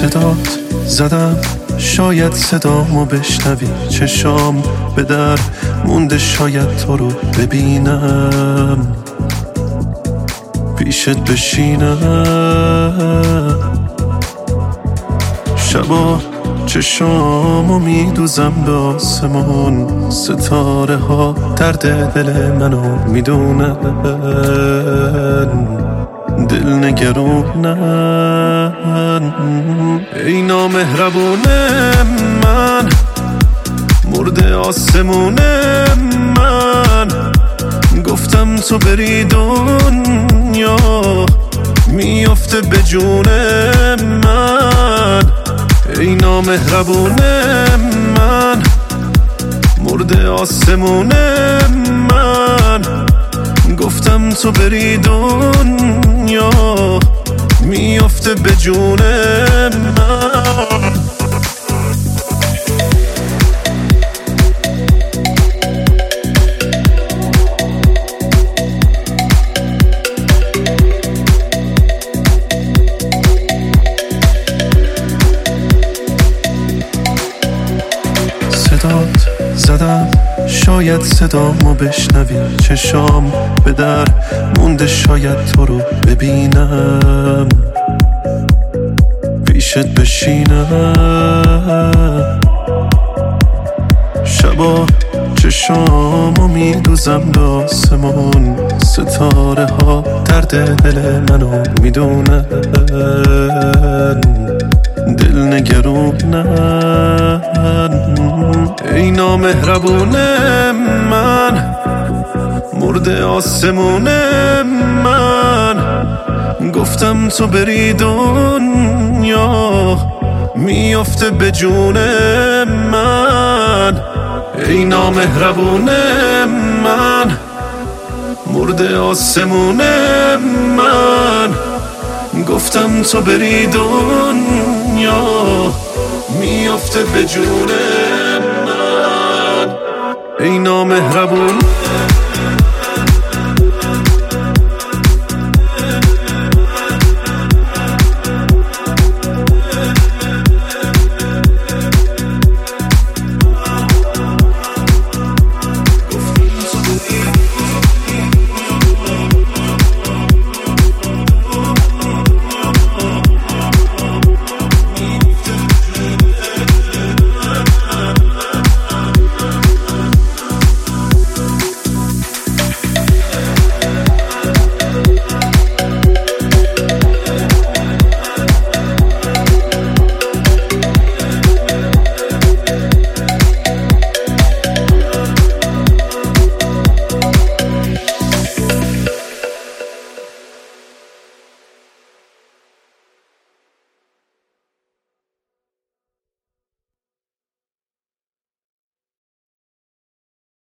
صدات زدم شاید صدامو بشنوی، چشام به در مونده شاید تو رو ببینم، پیشت بشینم. شبا چشامو میدوزم به آسمون، ستاره ها درد دل منو میدونن، دل نگرونن. ای نامهربون من، مرده آسمون من، گفتم تو بری دنیا میافته به جون من. ای نامهربون من، مرده آسمون من، گفتم تو بری دنیا میافته به جون من. صدات زدم شاید صدامو بشنوی، چشام به در مونده شاید تو رو ببینم، پیشت بشینم. شبا چشامو میدوزم به آسمون، ستاره ها درد دل منو میدونن، دل نگرونن. ای نامهربون من، مرده آسمون من، گفتم تو بری دنیا میافته به جون من. ای نامهربون من، مرده آسمون من، گفتم تو بری دنیا میافته به جون من. ای نامهربون